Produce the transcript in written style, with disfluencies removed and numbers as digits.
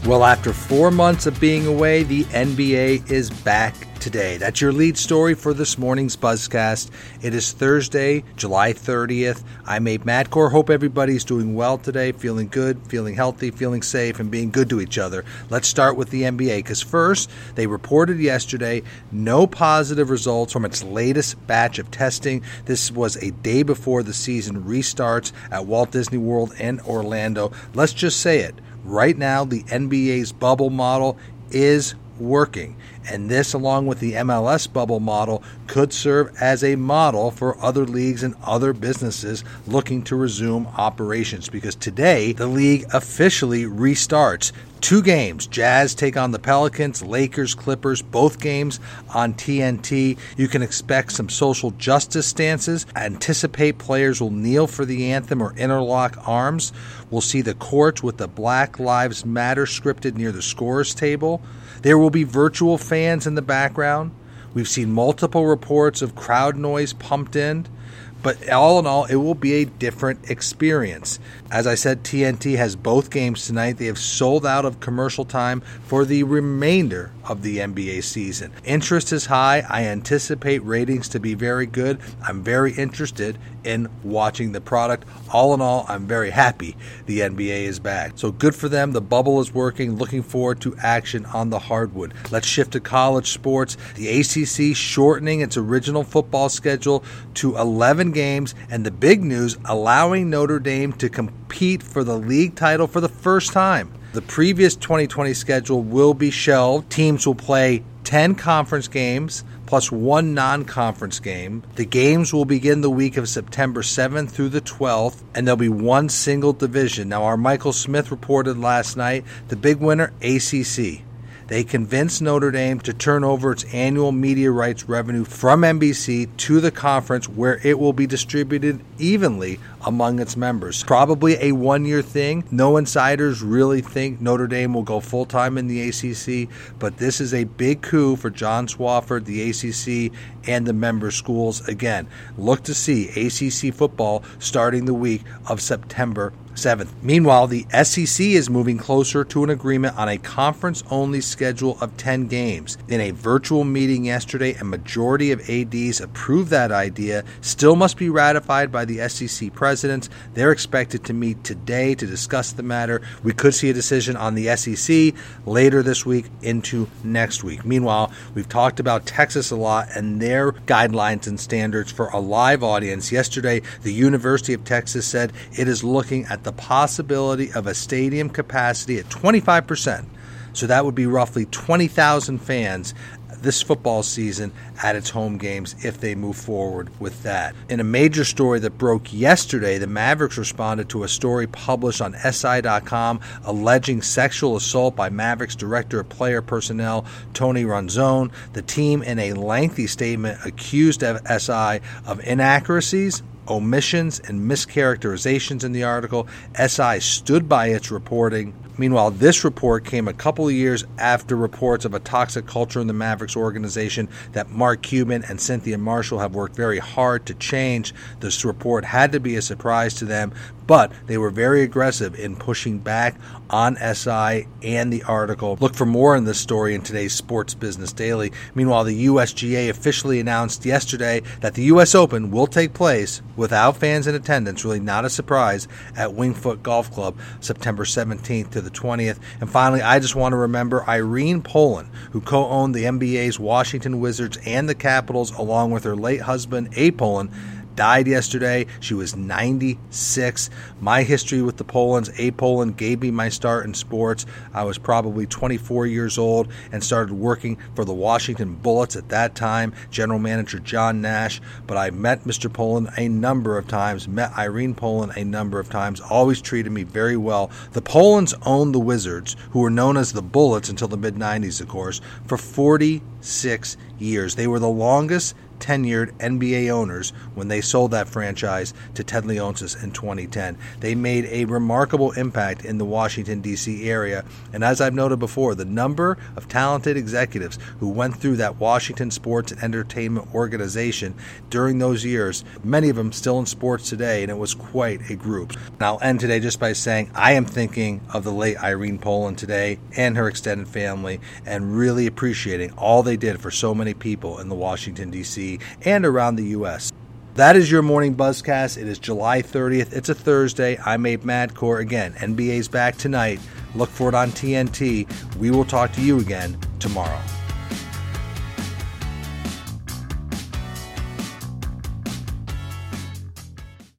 Well, after 4 months of being away, the NBA is back today. That's your lead story for this morning's Buzzcast. It is Thursday, July 30th. I'm Abe Madcore. Hope everybody's doing well today, feeling good, feeling healthy, feeling safe, and being good to each other. Let's start with the NBA, because first, they reported yesterday no positive results from its latest batch of testing. This was a day before the season restarts at Walt Disney World in Orlando. Let's just say it. Right now, the NBA's bubble model is working, and this, along with the MLS bubble model, could serve as a model for other leagues and other businesses looking to resume operations, because today the league officially restarts. 2 games. Jazz take on the Pelicans, Lakers, Clippers, both games on TNT. You can expect some social justice stances. Anticipate players will kneel for the anthem or interlock arms. We'll see the courts with the Black Lives Matter scripted near the scorer's table. There will be virtual fans in the background. We've seen multiple reports of crowd noise pumped in. But all in all, it will be a different experience. As I said, TNT has both games tonight. They have sold out of commercial time for the remainder of the NBA season. Interest is high. I anticipate ratings to be very good. I'm very interested in watching the product. All in all, I'm very happy the NBA is back. So good for them. The bubble is working. Looking forward to action on the hardwood. Let's shift to college sports. The ACC shortening its original football schedule to 11 games, and the big news, allowing Notre Dame to compete for the league title for the first time. The previous 2020 schedule will be shelved. Teams will play 10 conference games plus 1 non-conference game. The games will begin the week of September 7th through the 12th, and there'll be 1 single division. Now, our Michael Smith reported last night, the big winner, ACC. They convinced Notre Dame to turn over its annual media rights revenue from NBC to the conference, where it will be distributed evenly among its members. Probably a 1-year thing. No insiders really think Notre Dame will go full-time in the ACC, but this is a big coup for John Swofford, the ACC, and the member schools. Again, look to see ACC football starting the week of September 7th. Meanwhile, the SEC is moving closer to an agreement on a conference-only schedule of 10 games. In a virtual meeting yesterday, a majority of ADs approved that idea. Still must be ratified by the SEC presidents. They're expected to meet today to discuss the matter. We could see a decision on the SEC later this week into next week. Meanwhile, we've talked about Texas a lot and their guidelines and standards for a live audience. Yesterday, the University of Texas said it is looking at the possibility of a stadium capacity at 25%. So that would be roughly 20,000 fans this football season at its home games if they move forward with that. In a major story that broke yesterday, the Mavericks responded to a story published on SI.com alleging sexual assault by Mavericks Director of Player Personnel Tony Ronzone. The team, in a lengthy statement, accused SI of inaccuracies, omissions, and mischaracterizations in the article. SI stood by its reporting. Meanwhile, this report came a couple of years after reports of a toxic culture in the Mavericks organization that Mark Cuban and Cynthia Marshall have worked very hard to change. This report had to be a surprise to them, but they were very aggressive in pushing back on SI and the article. Look for more on this story in today's Sports Business Daily. Meanwhile, the USGA officially announced yesterday that the US Open will take place without fans in attendance, really not a surprise, at Winged Foot Golf Club September 17th to the 20th. And finally, I just want to remember Irene Poland, who co-owned the NBA's Washington Wizards and the Capitals, along with her late husband, Abe Poland, died yesterday. She was 96. My history with the Polans, Abe Poland gave me my start in sports. I was probably 24 years old and started working for the Washington Bullets at that time, general manager John Nash. But I met Mr. Poland a number of times, met Irene Poland a number of times, always treated me very well. The Polans owned the Wizards, who were known as the Bullets until the mid-90s, of course, for 46 years. They were the longest tenured NBA owners when they sold that franchise to Ted Leonsis in 2010. They made a remarkable impact in the Washington, D.C. area, and as I've noted before, the number of talented executives who went through that Washington Sports and Entertainment organization during those years, many of them still in sports today, and it was quite a group. And I'll end today just by saying I am thinking of the late Irene Poland today and her extended family, and really appreciating all they did for so many people in the Washington, D.C. and around the U.S. That is your morning Buzzcast. It is July 30th. It's a Thursday. I'm Abe Madkour. Again, NBA's back tonight. Look for it on TNT. We will talk to you again tomorrow.